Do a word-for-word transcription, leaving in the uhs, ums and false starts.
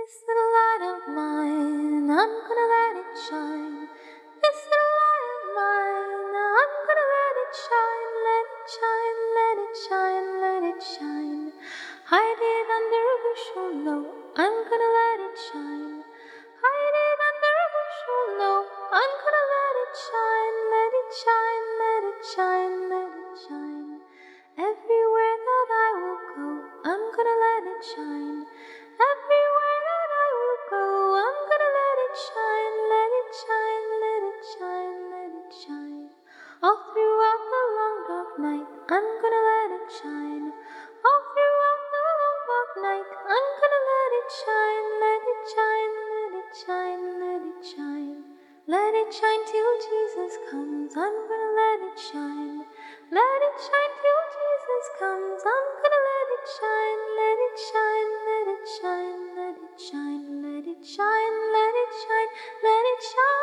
This little light of mine, I'm gonna let it shine. This little light of mine, I'm gonna let it shine, let it shine, let it shine, let it shine. Hide it under a bushel, no, I'm gonna let it shine. Hide it under a bushel, no, I'm gonna let it shine, let it shine, let it shine, let it shine. Everywhere that I will go, I'm gonna let it shine. Everywhere that I will go, I'm gonna let it shine, let it shine, let it shine, let it shine. All throughout the long dark night, I'm gonna let it shine. All throughout the long dark night, I'm gonna let it shine, let it shine, let it shine, let it shine. Let it shine till Jesus comes, I'm gonna let it shine. Let it shine till Jesus comes, I'm gonna let it shine, let it shine, let it shine, let it shine, let it shine, let it shine, let it shine.